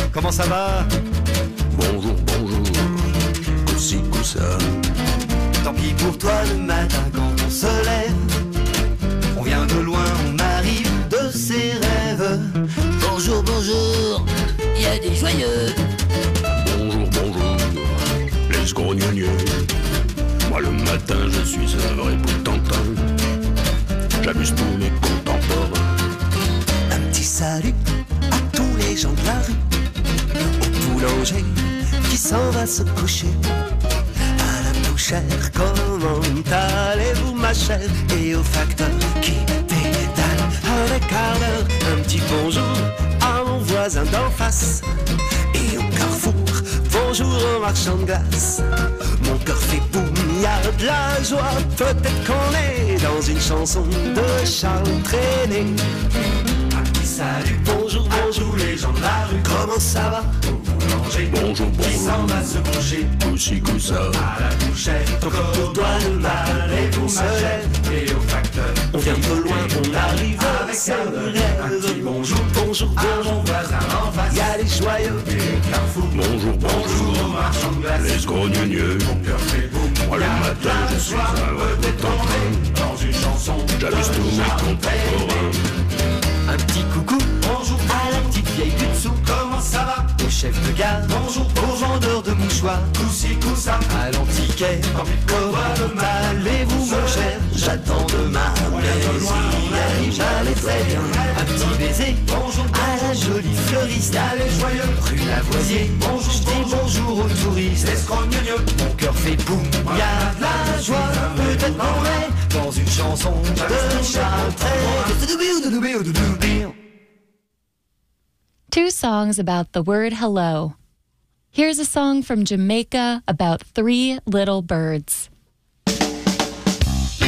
comment ça va? Bonjour, bonjour, aussi que ça. Tant pis pour toi le matin quand on se lève. On vient de loin, on arrive de ses rêves. Bonjour, bonjour, il y a des joyeux. Bonjour, bonjour, les grognonieux. Moi le matin je suis un vrai Poutantin. J'amuse tous mes contemporains. Un petit salut à tous les gens de la rue. Au boulanger qui s'en va se coucher. À la bouchère, comment allez-vous ma chère? Et au facteur qui pédale un quart d'heure. Un petit bonjour à mon voisin d'en face. Et au carrefour, bonjour au marchand de glace. Mon cœur fait boum, y a de la joie. Peut-être qu'on est dans une chanson de Charles Trenet. Un petit salut, bonjour, bonjour les gens de la rue. Comment ça va? Au boulanger, Bonjour, qui s'en bonjour, va se coucher. aussi que ça. À la bouchère, pour toi le mal et vous ma chère. Et au facteur, on vient de loin, on arrive avec un rêve. Un petit bonjour, bonjour, bonjour, mon voisin en face. Y a les joyeux et le carrefour. Bonjour, bonjour, marchand de glace. les grognonieux. Mon cœur fait boum. Moi le matin je suis un vrai Poutantin. Dans une chanson, J'amuse tous mes contemporains. Un petit coucou bonjour à la petite vieille du dessous. comment ça va? Au chef de gare, Bonjour, au vendeur de mouchoirs, Coussi, coussa. à l'antiquaire, comment allez-vous mon cher? J'attends demain, mais s'il arrive jamais très bien. Un petit baiser Bonjour, à la jolie fleuriste, allez joyeux. rue Lavoisier. Bonjour, Je dis bonjour aux touristes. Escrogneux. Mon cœur fait boum, y a de la joie, peut-être qu'on est dans une chanson de Charles Trenet. Two songs about the word hello. Here's a song from Jamaica about three little birds.